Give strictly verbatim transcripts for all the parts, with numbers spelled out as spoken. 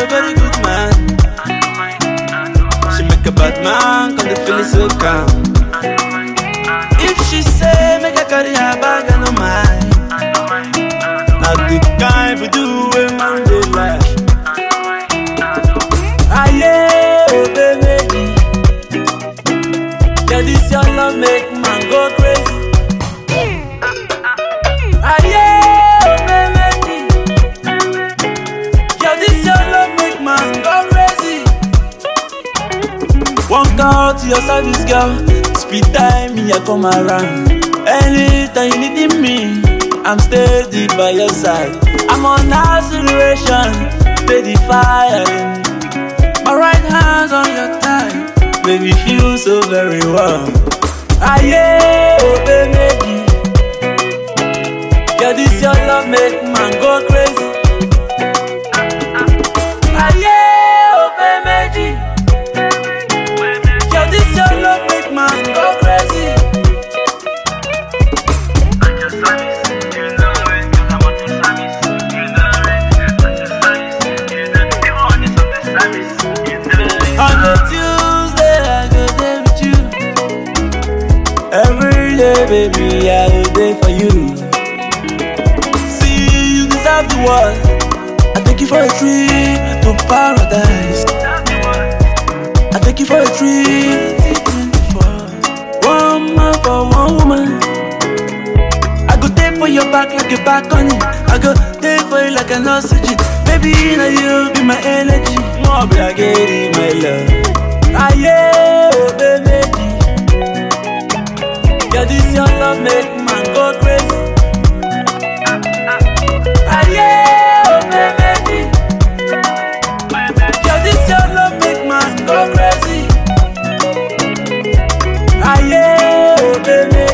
a very good man. She make a bad man come to feel it so calm. If she say make I carry her bag, I no mind. Not the kind for do a man dey like. Aye, oh baby, yeah, this your love make man go crazy. Aye, oh baby, yeah, this your love make man go crazy. One call to your service, girl. Speed time, me I come around. Anytime you need me, I'm steady by your side. I'm on acceleration, steady firing. My right hand's on your thigh, baby feel so very warm. Aye, oh baby, yeah, this your love make man go crazy. Aye, oh baby, yeah, this your love make man go crazy. On a Tuesday, I go there with you. Every day, baby, I go there for you. See, you deserve the world. I take you for a trip to paradise. I take you for a trip. One man for one woman. I go there for your back like a back on it. I go there for you like an oxygen. Baby, now you be my energy. More be like it, my love. Aye, oh baby, yeah, this your love make man go crazy. Aye, oh baby, yeah, this your love make man go crazy. Aye, oh baby.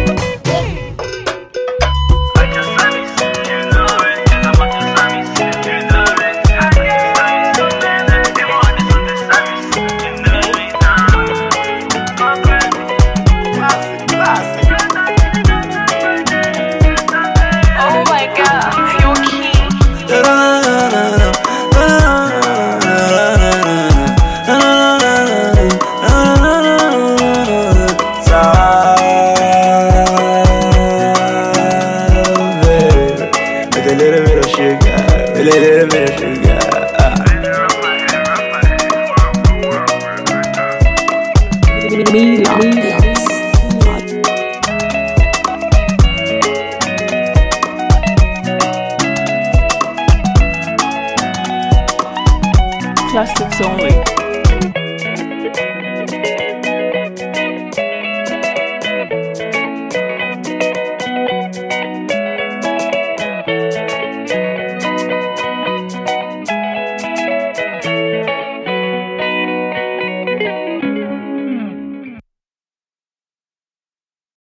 A little bit of sugar, a little bit of sugar. Classics only.